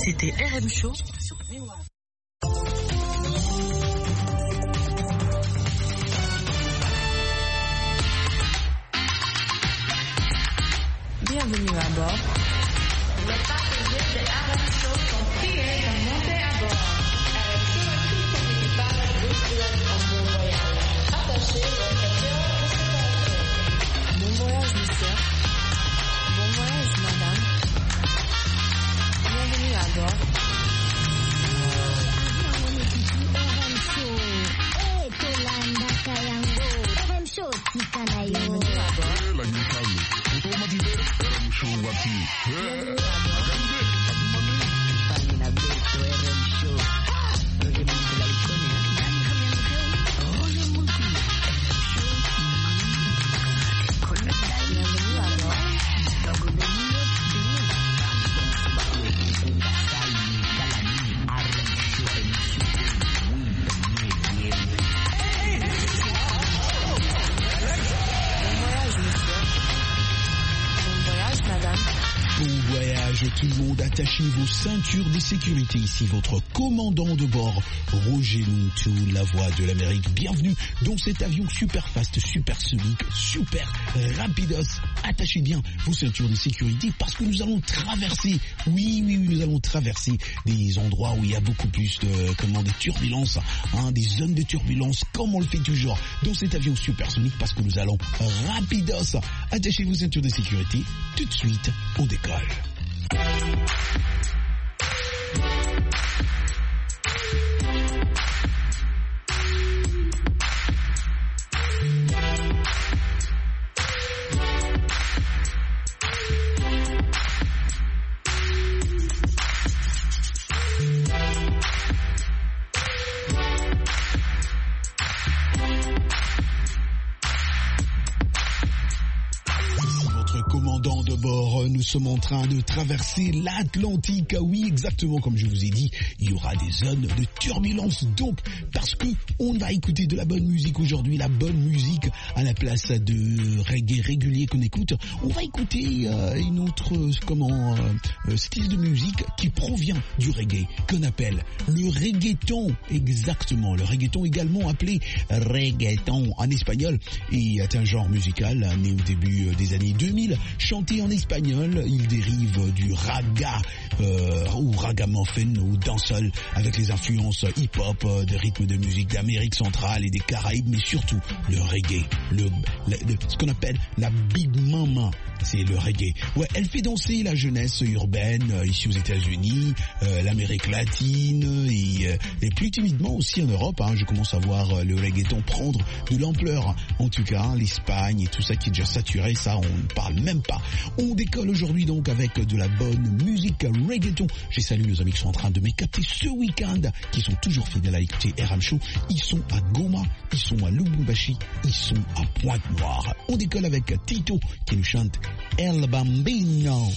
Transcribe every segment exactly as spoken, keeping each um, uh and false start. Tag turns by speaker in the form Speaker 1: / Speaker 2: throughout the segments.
Speaker 1: C'était R M Show sur Méouard. Bienvenue à bord.
Speaker 2: Les passagers de R M Show sont priés de monter à bord. R M Show et tout son équipage vous souhaitent un bon voyage. Attachez votre ceinture de sécurité.
Speaker 1: Bon voyage, monsieur. Bon voyage, madame. Bienvenue à bord. Bienvenue à bord.
Speaker 3: Tout le monde, attachez vos ceintures de sécurité. Ici votre commandant de bord, Roger Muntou, la voix de l'Amérique. Bienvenue dans cet avion super fast, super sonique, super rapidos. Attachez bien vos ceintures de sécurité parce que nous allons traverser, oui, oui, oui, nous allons traverser des endroits où il y a beaucoup plus de, comment, des turbulences, hein, des zones de turbulence, comme on le fait toujours dans cet avion super sonique parce que nous allons rapidos. Attachez vos ceintures de sécurité. Tout de suite, on décolle. Commandant de bord, nous sommes en train de traverser l'Atlantique. Oui, exactement comme je vous ai dit, il y aura des zones de turbulence. Donc, parce que on va écouter de la bonne musique aujourd'hui, la bonne musique à la place de reggae régulier qu'on écoute, on va écouter euh, une autre, comment, euh, style de musique qui provient du reggae, qu'on appelle le reggaeton. Exactement, le reggaeton également appelé reggaeton en espagnol et est un genre musical né au début des années deux mille. Chanté en espagnol, il dérive du raga euh, ou ragamuffin ou dancehall avec les influences hip-hop, euh, des rythmes de musique d'Amérique centrale et des Caraïbes, mais surtout le reggae, le, le, le ce qu'on appelle la Big Mama, c'est le reggae. Ouais, elle fait danser la jeunesse urbaine euh, ici aux États-Unis, euh, l'Amérique latine et, euh, et plus timidement aussi en Europe. Hein, je commence à voir euh, le reggaeton prendre de l'ampleur. En tout cas, l'Espagne et tout ça qui est déjà saturé, ça on ne parle même pas. On décolle aujourd'hui donc avec de la bonne musique reggaeton. J'ai salué nos amis qui sont en train de me capter ce week-end, qui sont toujours fidèles à écouter R M Show. Ils sont à Goma, ils sont à Lubumbashi, ils sont à Pointe-Noire. On décolle avec Tito qui nous chante El Bambino.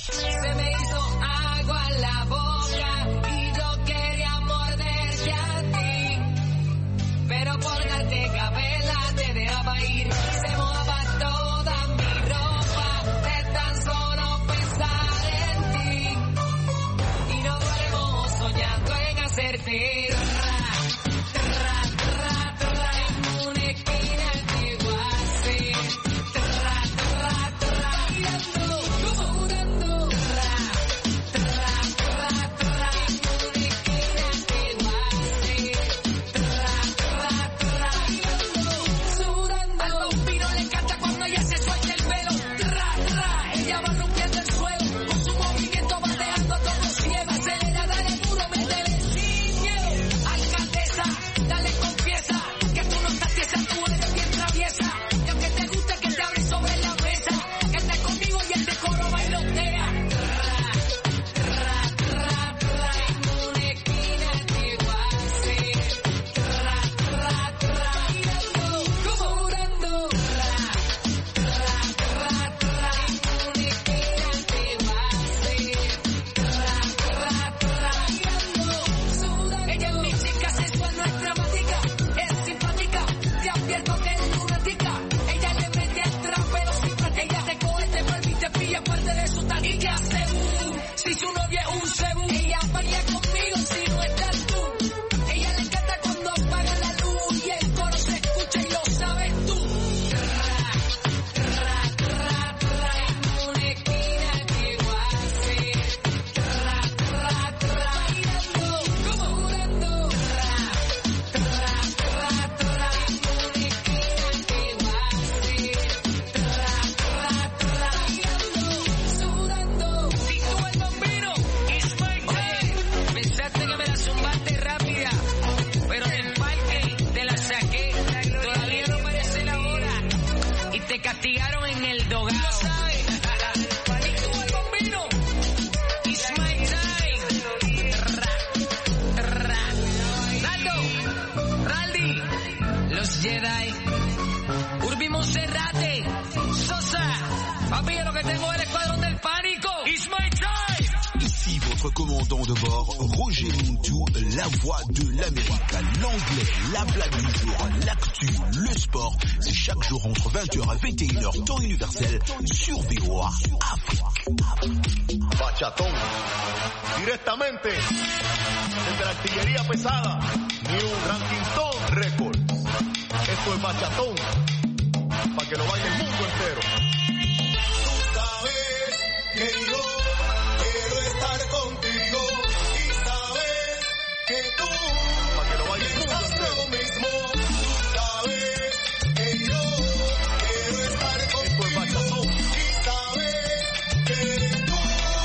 Speaker 3: commandant de bord, Roger Montou, la voix de l'Amérique. L'anglais, la blague du jour, l'actu, le sport, c'est chaque jour entre vingt heures et vingt et une heures, temps universel, sur V O A Afrique.
Speaker 4: Bachatón, directamente desde la artillería pesada, New Ranking Record. Esto es Bachatón, para que lo baile el mundo entero. Tú sabes que yo quiero estar contigo y sabes que tú, para que lo baile el mundo entero. Lo mismo, tú sabes que yo quiero estar contigo. Esto es Bachatón y sabes que tú.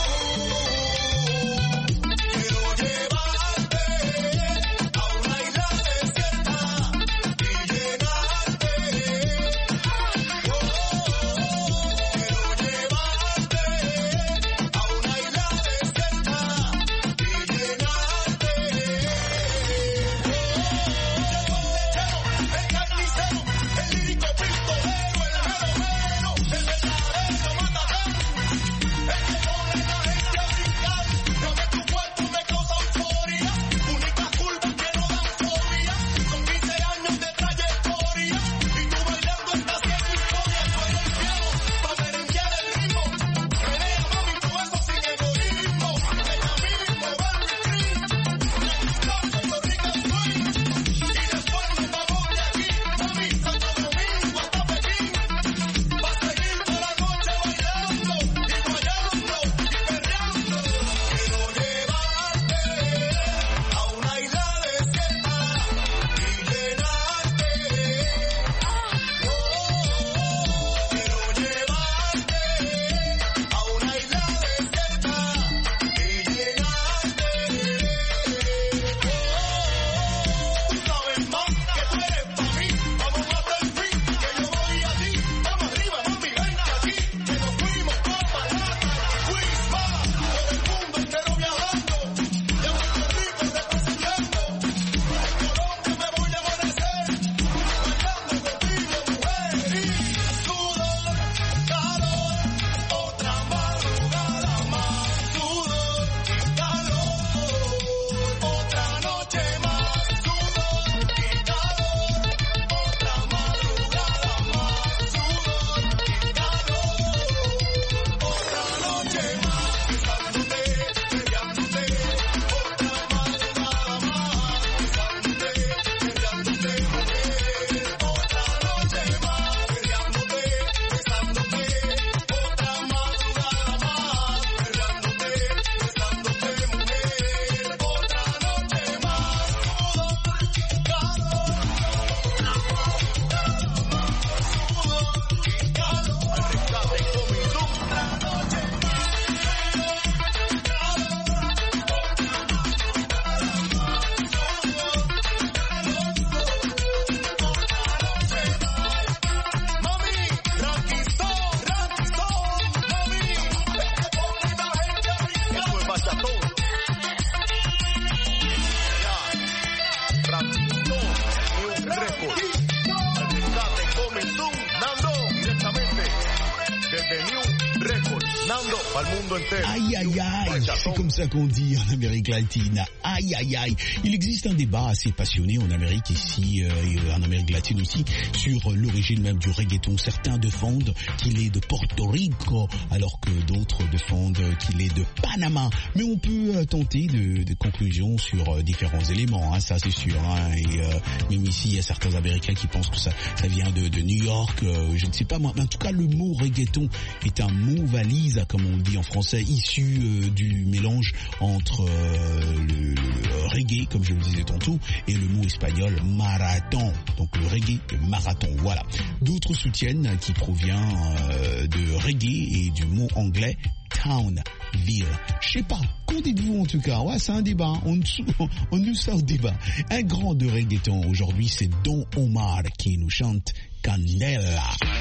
Speaker 3: Aïe aïe aïe, c'est comme ça qu'on dit en Amérique latine. Aïe aïe aïe. Il existe un débat assez passionné en Amérique ici euh, et en Amérique latine aussi sur l'origine même du reggaeton. Certains défendent qu'il est de Porto Rico alors que d'autres défendent qu'il est de Panama. Mais on peut euh, tenter de, de conclusions sur euh, différents éléments, hein, ça c'est sûr. Hein, et euh, même ici, il y a certains Américains qui pensent que ça, ça vient de, de New York. Euh, je ne sais pas moi. Mais en tout cas, le mot reggaeton est un mot valise, comme on le dit en français, issu euh, du mélange entre euh, le, le reggae, comme je le disais tantôt, et le mot espagnol marathon. Donc le reggae, le marathon, voilà. D'autres soutiennent qu'il provient euh, de reggae et du mot anglais town, ville. Je sais pas, qu'en dites-vous en tout cas? Ouais, c'est un débat, on, on nous sort débat. Un grand de reggaeton aujourd'hui, c'est Don Omar qui nous chante Candela.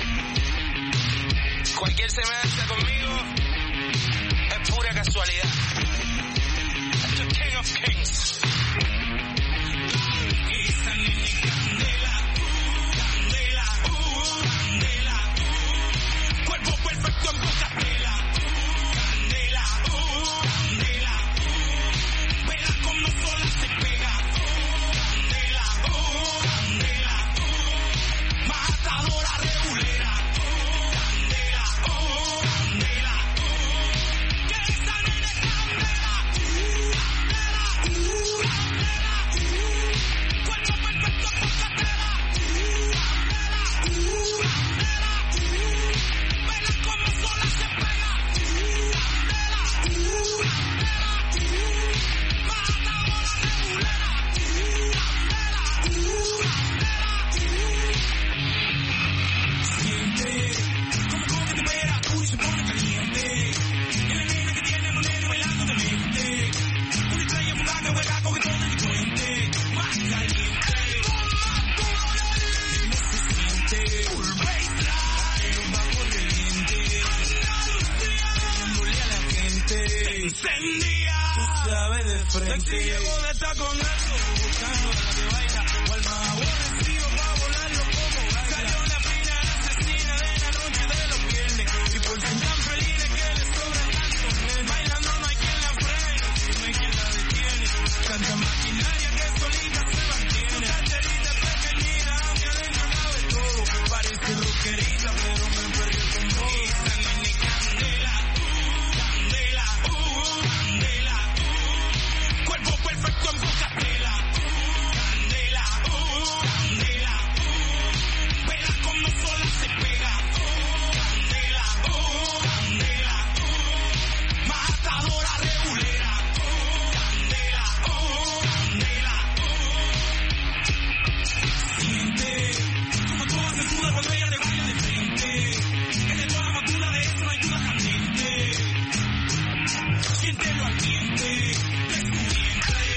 Speaker 5: Cualquier semejanza conmigo es pura casualidad. The King of Kings. Esta niña candela, uh, candela, uh, candela, uh, cuerpo perfecto en boca tela, uh, candela, uh, candela, uh, encendía. Tú sabes de frente. Sexy llegó de taconazo, buscando a la que baila. O al más aborrecido pa' volarlo como baila. Salió la fina asesina de la noche de los viernes. Y por ser tan felices que le sobran tantos. Bailando no hay quien la frene, no hay quien la detiene. Canta maquinaria que solita se mantiene. Su carterita pequeñita, me adentro cabe todo. Parece rockerita, pero me perdió con todo. Esa nene candela, candela, candela. Cuerpo perfecto en boca tela. Candela, candela. Vela como sola se pega. Candela, candela. Matadora regulera. Candela, candela. Siente como toda se suda cuando ella le baila de frente. Es de toda la madura de eso no hay duda caliente. Siéntelo al diente de su vientre.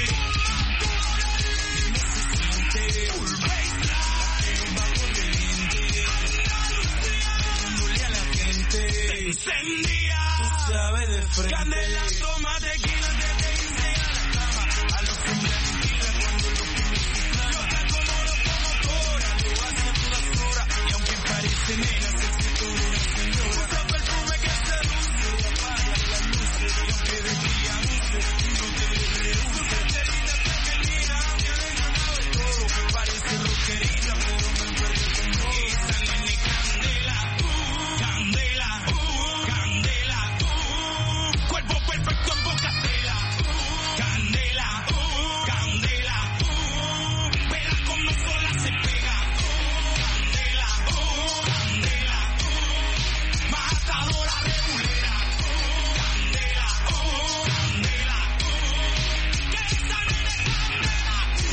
Speaker 5: No se siente un baseline bajo el lente. Dándole a la gente. Se encendía. Tú sabes de frente. Candela, toma tequila antes de irse a la cama. A los hombres aniquila cuando los pibes se claman. Loca como los promotora, lo hace a todas horas. Y aunque parece nena, se siente una señora. Usa perfume que seduce y apaga las luces. Y aunque de día luce, no te reúne. Su carterita pequeñita, me adentro cabe todo. Parece rockerita, pero me perdió con todo. Esa nene candela, candela, candela. Cuerpo perfecto en boca tela. Candela, candela. Vela como sola se pega. Candela, candela. Matadora regulera. Candela, candela. Que esa nene candela.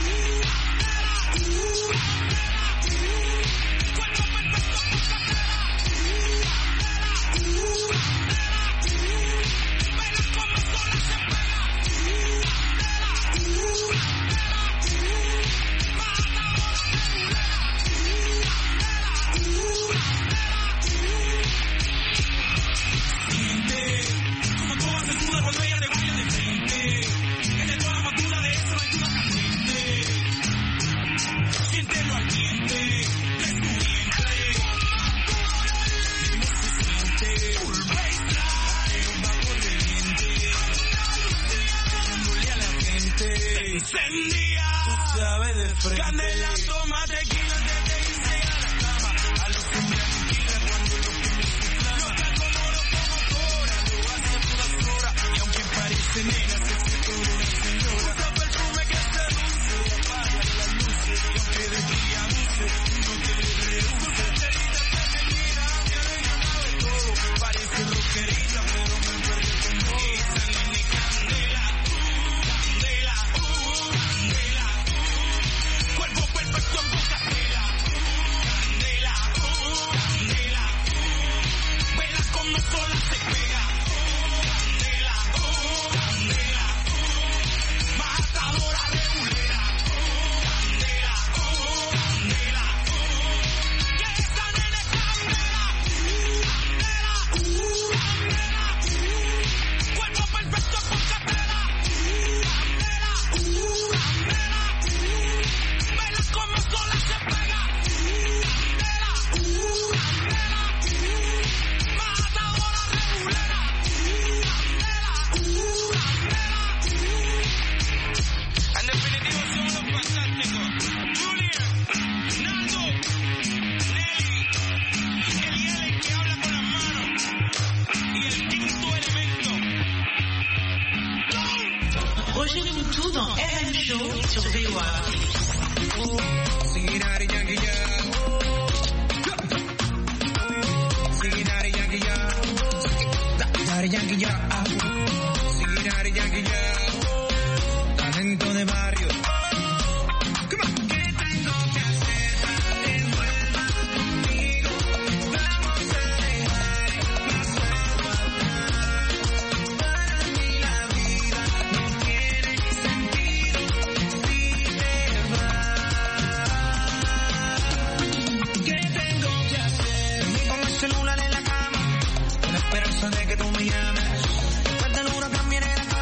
Speaker 5: Cuerpo perfecto en boca tela. Vela como sola se pega. Siente como toda se suda cuando ella le baila de frente. Es de toda la madura de eso no hay duda caliente. Siéntelo al diente de su vientre. No se siente un baseline bajo el lente. Dándole a la gente. Se encendía. Tú sabes de frente. Candela, toma tequila antes de irse a la cama. A los hombres aniquila cuando los pibes se claman. Loca como los promotora, lo hace a todas horas. Y aunque parece nena, se siente una señora. Usa perfume que seduce y apaga las luces. Y aunque de día luce, no te reúne. Su carterita pequeñita, me adentro cabe todo. Parece rockerita, pero me perdió con todo. Esa nene candela, candela, candela. Cuerpo perfecto en boca tela. Candela, candela. Vela como sola se pega. Candela, candela. Matadora regulera. Candela, candela. Que esa nene candela. Candela, candela. Cuerpo perfecto en boca tela. Candela, candela. Vela como sola se pega. Candela, candela. Matadora regulera. Candela, candela. En definitivo son los fantásticos. Julian, Nando, Nelly, Eliel el que habla con las manos. Y el quinto elemento.
Speaker 6: Roger Moutou dans R M Show sur V O A.
Speaker 5: Talento de barrio.
Speaker 7: celular en la cama, con la esperanza de que tú me llames. Después del huracán viene la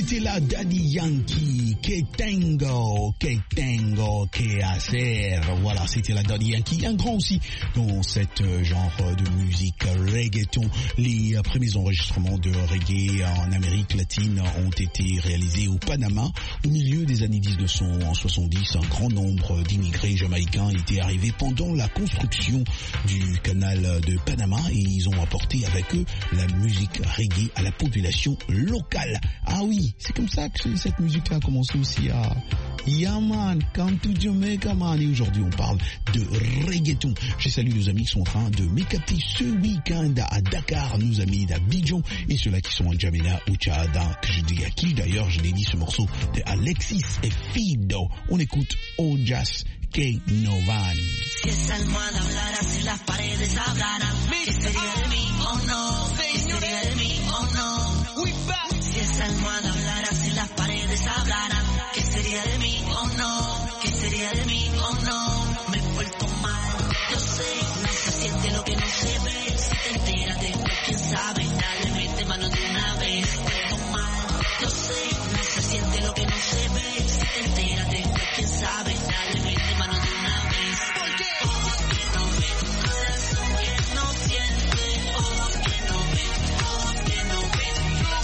Speaker 3: c'était la Daddy Yankee. Que tengo, que tengo que hacer. Voilà, c'était la Daddy Yankee. Un grand aussi dans cette genre de musique reggaeton. Les premiers enregistrements de reggae en Amérique latine ont été réalisés au Panama. Au milieu des années mille neuf cent soixante-dix, un grand nombre d'immigrés jamaïcains étaient arrivés pendant la construction du canal de Panama et ils ont apporté avec eux la musique reggae à la population locale. Ah oui, c'est comme ça que cette musique-là a commencé aussi à... Yeah man, come to Jamaica man. Et aujourd'hui on parle de reggaeton. Je salue nos amis qui sont en train de m'écapter ce week-end à Dakar, nos amis d'Abidjan et ceux-là qui sont à Djamena ou Tchad, que je dis à qui d'ailleurs, je l'ai dit, ce morceau de Alexis et Fido. On écoute Ojas que Novan.
Speaker 7: Si esa almohada hablara, si las paredes hablaran, ¿qué sería de mí o no? ¿Qué sería de mí o no? Si esa almohada hablara, si las paredes hablaran, ¿qué sería de mí o no? ¿Qué sería de mí o no? Me he vuelto mal, yo sé, no se siente lo que no se ve. Si te enteras después, quién sabe, dale, mete mano de una vez. Me he vuelto mal, yo sé, no se siente lo que no se ve. Si te enteras después, quién sabe, dale, mete mano de una vez. Porque ojos que no ven, corazón que no siente, ojos que no ven, ojos que no ven,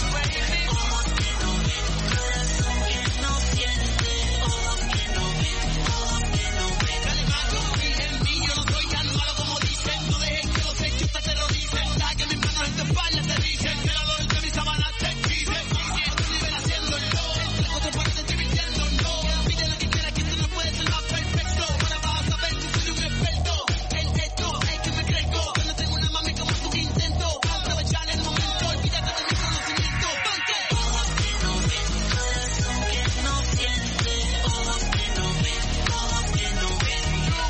Speaker 7: ojos que no ven, corazón que no siente, ojos que no ven, ojos que no ven. Dale mago, confía en mí, yo no soy tan malo como dicen. No dejes que los hechos te aterroricen. Deja que mis manos en tu espalda te dicen que la luz de mis sábanas te pisen. A tu nivel haciéndolo, entre cuatro paredes estoy mintiéndolo. Pide lo que quieras, que tú no puedes ser más perfecto. Ahora vas a saber si soy un experto en esto, es que me crezco. Yo no tengo una mami como tú que intento aprovechar el momento, olvídate de mi conocimiento. Porque ojos que no ven, corazón que no siente, ojos que no ven, ojos que no ven,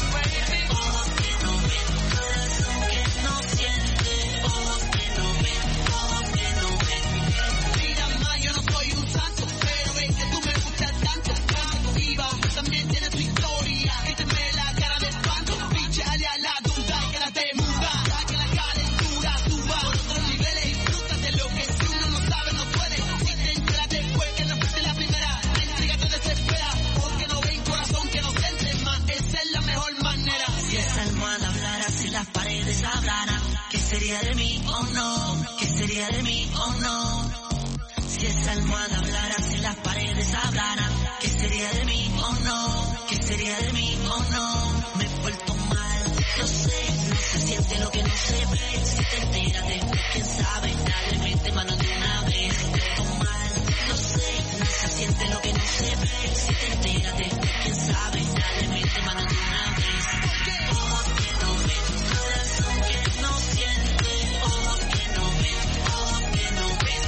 Speaker 7: ojos que no ven, corazón que no siente, ojos que no ven, ojos que no ven. Mira más, yo no soy un santo, pero ven que tú me gustas tanto. Cuando iba, también tienes tu historia, que te me la cara de espanto. Píchale a la duda y quédate muda, ya que la calentura suba por otros niveles. Disfruta de lo que si uno no sabe no puede. Si te enteras después que no fuiste la primera, la intriga te desespera, porque no ven corazón que no siente más. Esa es la mejor manera. Si esa almohada hablara, si las paredes hablaran, ¿qué sería de mí o no? ¿Qué sería de mí o no? Si esa almohada hablara, si las paredes hablaran, ¿qué sería de mí o no? ¿Qué sería de mí o no? Me he vuelto mal, yo sé, no se siente lo que no se ve. Si te enteras después, quién sabe, dale, mete mano de una vez. Me he vuelto mal, yo sé, no se siente lo que no se ve. Si te enteras después, quién sabe, dale, mete mano de una vez. Porque ojos que no ven, corazón que no siente, ojos que no ven, ojos que no ven,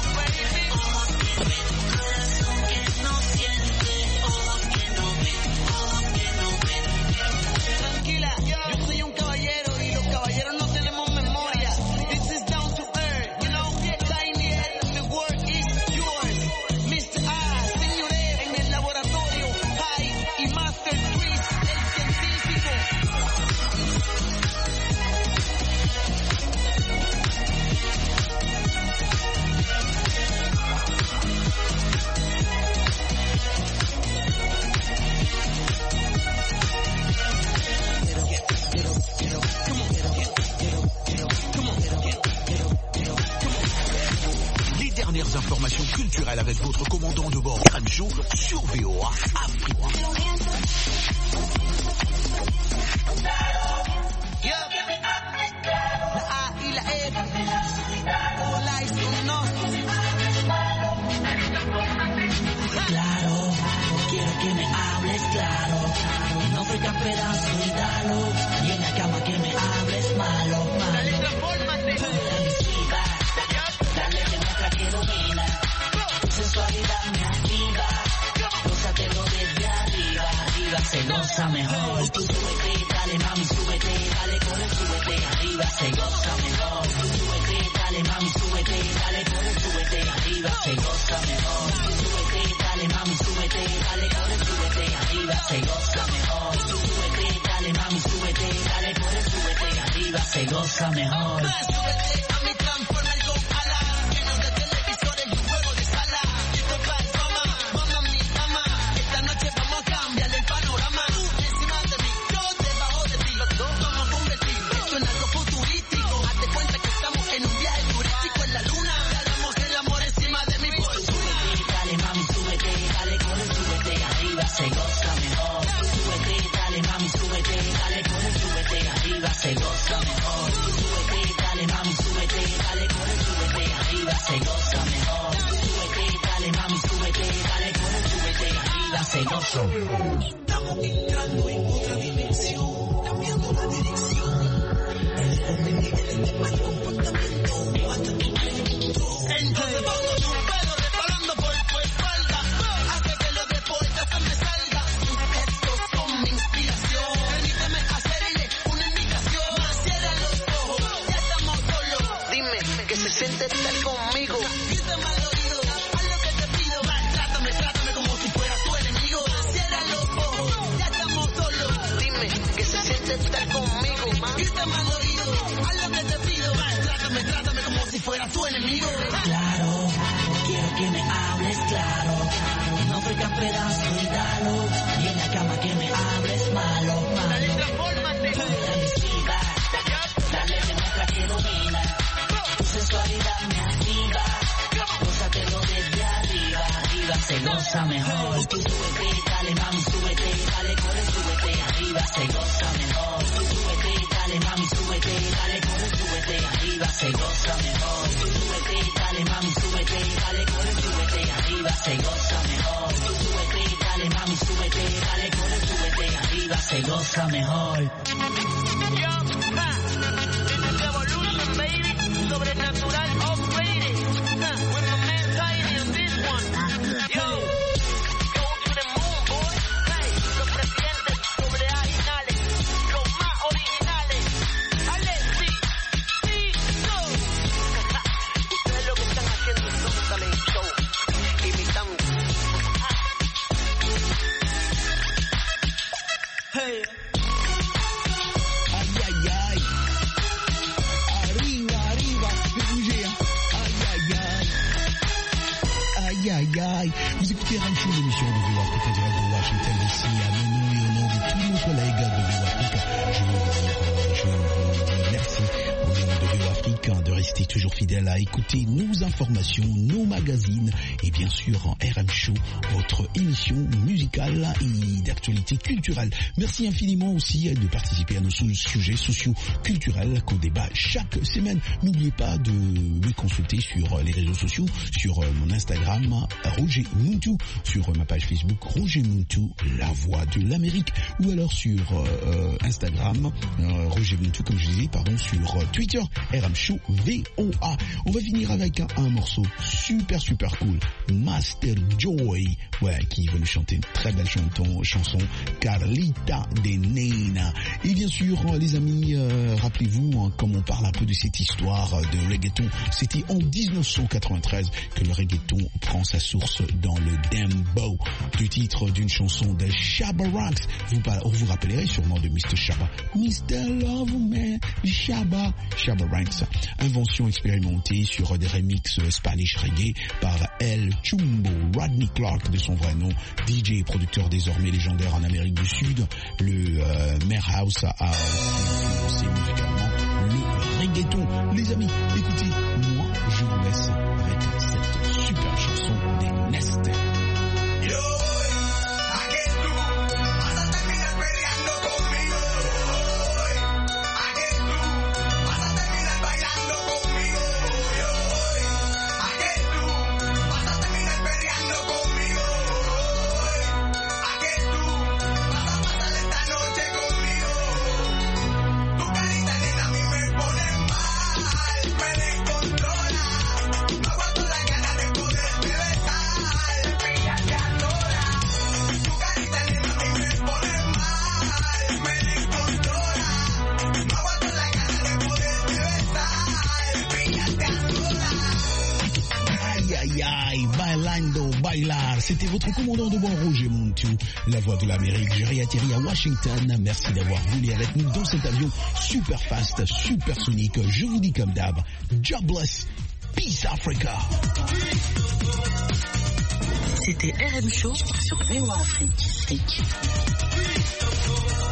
Speaker 7: ojos que ven, corazón que no siente, ojos que no ven, ojos que no ven. Tranquila, yo soy un caballero y los caballeros no tenemos memoria. This is down to earth, you know, tiny and the work is yours. mister A, señores, en el laboratorio, High y Master Twist, el científico.
Speaker 8: Les dernières informations culturelles avec votre commandant de bord R M Show sur V O A Afrique.
Speaker 7: La A y la E, hola y su no. Claro, quiero que me hables claro. No fricas pedazo y dalo. Y en la cama que me hables malo, malo. Transformísima, dale que muestra que domina. Tu sensualidad me activa. Gózatelo desde arriba, arriba se goza mejor. Tú súbete, dale mami, súbete, dale corre, súbete, arriba se goza mejor. Tú súbete, dale mami, súbete, dale corre, súbete, arriba se goza mejor. Tú súbete, dale mami, súbete, dale corre, súbete, arriba se goza mejor. Tú súbete, dale mami, súbete, dale corre, súbete, arriba se goza mejor. Súbete a mi transformer con alas, llenos de televisores y un juego de sala. Esto se goza mejor. Súbete, dale mami, súbete, dale con el súbete, arriba se goza.
Speaker 5: Estamos entrando en otra dimensión, cambiando la dirección. El orden y el mal comportamiento, hasta tu movimiento. Entonces pongo tu pelo resbalando por tu espalda, hace que los deportes se me salga. Estos son mi inspiración, permíteme hacerle una indicación. Cierra los ojos, ya estamos solos. Dime que se siente estar conmigo. Grítame al oído, haz lo que te pido. Trátame, trátame como si fueras tu enemigo. Cierra los ojos, ya estamos solos. Dime que se siente estar conmigo. Grítame al oído, haz lo que te pido. Trátame, trátame como si fueras tu enemigo.
Speaker 7: Claro, quiero que me hables claro. No fregas pedazo y dalo. Y en la cama que me hables malo, malo. Dale, transfórmate. Agresiva, dale, demuestra que domina. Tu sensualidad me activa. Gózatelo desde arriba, arriba se goza mejor. Tú súbete, dale mami, súbete, dale corre, súbete, arriba se goza mejor. Tú súbete, dale mami, súbete, dale corre, súbete, arriba se goza mejor. Tú súbete, dale mami, súbete, dale corre, súbete, arriba se goza mejor. Tú súbete, dale mami, súbete, dale corre, súbete, arriba se goza mejor.
Speaker 2: Sobrenatural upgraded. Huh, with my man Tiny on this one. Yo, go to the moon, boy. Hey, los presidentes sobreoriginales, los más originales. Alexi, sí, no. Ustedes lo que están haciendo es un talent show, imitando. Hey.
Speaker 3: Aïe, aïe, aïe. Arriva, arriva, fais bouger. Aïe, aïe, aïe. Aïe, aïe, aïe. Vous écoutez Ramchou, l'émission de V O Afrique en direct de Washington D C. À mon nom et au nom de tous nos collègues de V O Afrique, je veux vous dire, euh, je vous remercie au nom de V O Afrique de rester toujours fidèle à écouter nos informations, nos magazines et bien sûr en R M Show, votre émission musicale et d'actualité culturelle. Merci infiniment aussi de participer à nos sujets socio-culturels qu'on débat chaque semaine. N'oubliez pas de me consulter sur les réseaux sociaux, sur mon Instagram Roger Muntu, sur ma page Facebook Roger Muntu, la voix de l'Amérique, ou alors sur euh, Instagram euh, Roger Muntu, comme je disais, pardon, sur euh, Twitter R M Show V O A. On va finir avec un, un morceau super super cool, Master Joy, ouais, qui va nous chanter une très belle chanson, chanson Carlita de Nena. Et bien sûr, les amis, euh, rappelez-vous, hein, comme on parle un peu de cette histoire de reggaeton, c'était en dix-neuf cent quatre-vingt-treize que le reggaeton prend sa source dans le dembow, du titre d'une chanson de Shabba Ranks. Vous, vous rappellerez sûrement de mister Shabba, mister Love Man, Shabba, Shabba Ranks. Invention expérimentée sur des remixes Spanish reggae par El Chumbo, Rodney Clark de son vrai nom, D J et producteur désormais légendaire en Amérique du Sud. Le euh, Mare House a influencé musicalement le reggaeton. Les amis, écoutez, moi je vous laisse avec cette super chanson des Nest.
Speaker 5: Yo, ¿a qué tú vas a terminar peleando conmigo? ¿A qué tú vas a terminar bailando conmigo? Yo, ¿a qué tú vas a terminar peleando conmigo? ¿A qué tú vas a pasar esta noche conmigo? Tu carita nena a mí me pone mal, me descontrola. No aguanto la gana de poderte besar, píllate ahora. Tu carita nena a mí me pone mal, me descontrola. No aguanto la gana de poderte besar, píllate ahora.
Speaker 3: Aïe aïe aïe, bailando, bailar, c'était votre commandant de bord Roger Muntu, la voix de l'Amérique. J'ai réatterri à Washington, merci d'avoir voulu avec nous dans cet avion super fast, super sonique. Je vous dis comme d'hab, jobless, peace Africa.
Speaker 6: C'était R M Show sur V O Afrique.